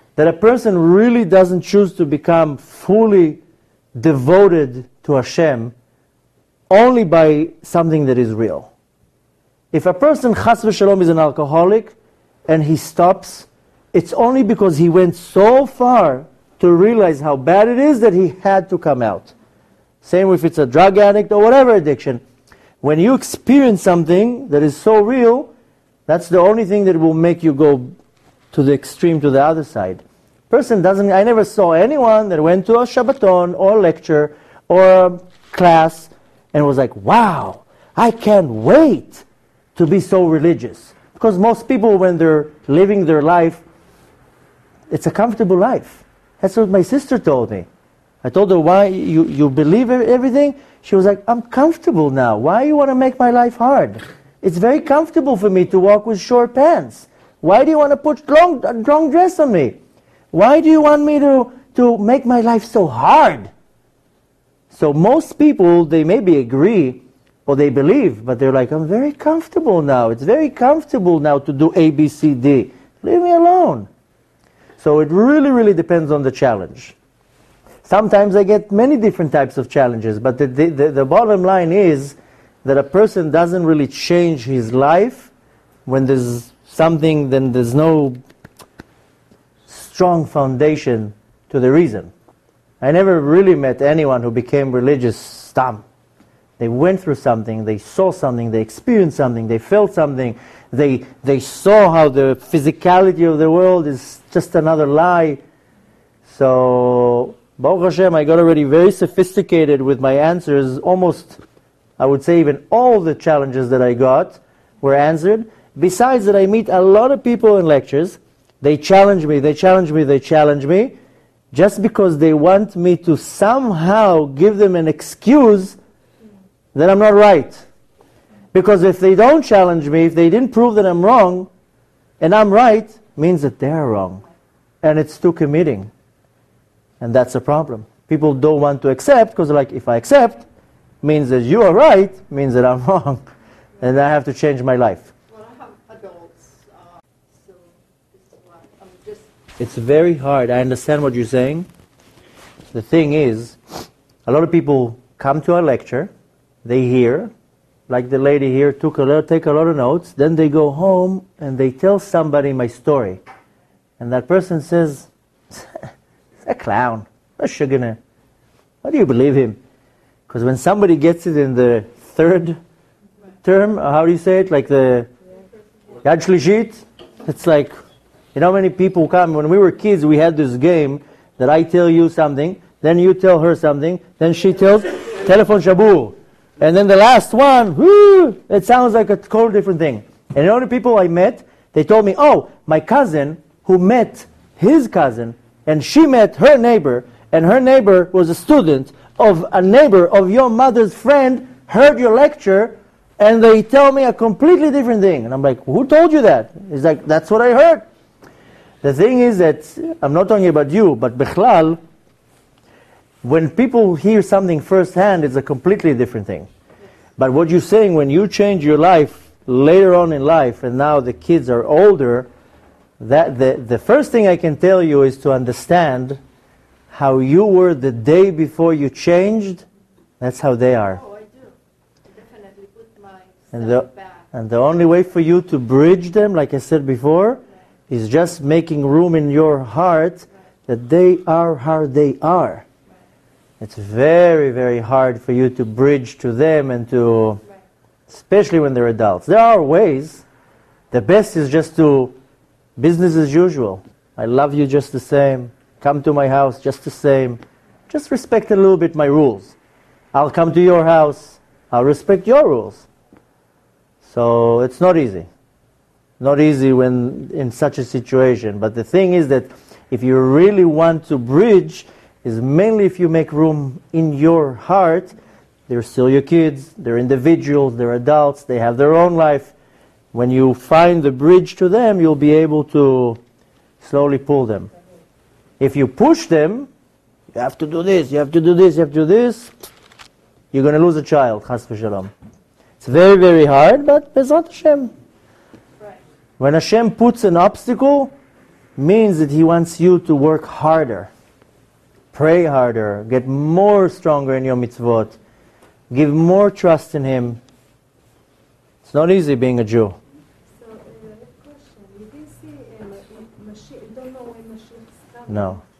that a person really doesn't choose to become fully devoted to Hashem only by something that is real. If a person, chas v'shalom, is an alcoholic and he stops, it's only because he went so far to realize how bad it is that he had to come out. Same if it's a drug addict or whatever addiction. When you experience something that is so real, that's the only thing that will make you go to the extreme, to the other side. Person doesn't, I never saw anyone that went to a Shabbaton or a lecture or a class and was like, wow, I can't wait to be so religious. Because most people, when they're living their life, it's a comfortable life. That's what my sister told me. I told her, why, you believe everything? She was like, I'm comfortable now. Why you want to make my life hard? It's very comfortable for me to walk with short pants. Why do you want to put long dress on me? Why do you want me to make my life so hard? So most people, they maybe agree or they believe, but they're like, I'm very comfortable now. It's very comfortable now to do A, B, C, D. Leave me alone. So it really, really depends on the challenge. Sometimes I get many different types of challenges, but the bottom line is that a person doesn't really change his life when there's something, then there's no strong foundation to the reason. I never really met anyone who became religious stam. They went through something, they saw something, they experienced something, they felt something, they saw how the physicality of the world is just another lie. So, Baruch Hashem, I got already very sophisticated with my answers. Almost, I would say even all the challenges that I got were answered. Besides that, I meet a lot of people in lectures. They challenge me, they challenge me, they challenge me, just because they want me to somehow give them an excuse that I'm not right. Because if they don't challenge me, if they didn't prove that I'm wrong, and I'm right, means that they're wrong. And it's too committing. And that's a problem. People don't want to accept, because like, if I accept, means that you are right, means that I'm wrong. And I have to change my life. Well, I have adults, so this is why I'm just... It's very hard. I understand what you're saying. The thing is, a lot of people come to a lecture, they hear, like the lady here take a lot of notes, then they go home and they tell somebody my story. And that person says, a clown, a shugana. Why do you believe him? Because when somebody gets it in the third term, how do you say it? Like the Yad Shlishit, it's like, you know how many people come? When we were kids, we had this game that I tell you something, then you tell her something, then she tells, Telephone Shabur. And then the last one, whoo, it sounds like a totally different thing. And the only people I met, they told me, oh, my cousin who met his cousin, and she met her neighbor, and her neighbor was a student of a neighbor of your mother's friend, heard your lecture, and they tell me a completely different thing. And I'm like, who told you that? He's like, that's what I heard. The thing is that, I'm not talking about you, but Bechlal, when people hear something firsthand, it's a completely different thing. But what you're saying, when you change your life later on in life, and now the kids are older, that the first thing I can tell you is to understand how you were the day before you changed. That's how they are. Oh, I do. I definitely put myself back. And the only way for you to bridge them, like I said before, is just making room in your heart that they are how they are. It's very, very hard for you to bridge to them and to, especially when they're adults. There are ways. The best is just to, business as usual. I love you just the same. Come to my house just the same. Just respect a little bit my rules. I'll come to your house. I'll respect your rules. So it's not easy. Not easy when in such a situation. But the thing is that if you really want to bridge, is mainly if you make room in your heart. They're still your kids, they're individuals, they're adults, they have their own life. When you find the bridge to them, you'll be able to slowly pull them. If you push them, you have to do this, you have to do this, you have to do this, you're going to lose a child, chas v'shalom. It's very, very hard, but Bezrat Hashem. Right. When Hashem puts an obstacle, means that he wants you to work harder, pray harder, get more stronger in your mitzvot, give more trust in him. It's not easy being a Jew. So, question. You didn't see Mashiach, you don't know when Mashiach is coming. No.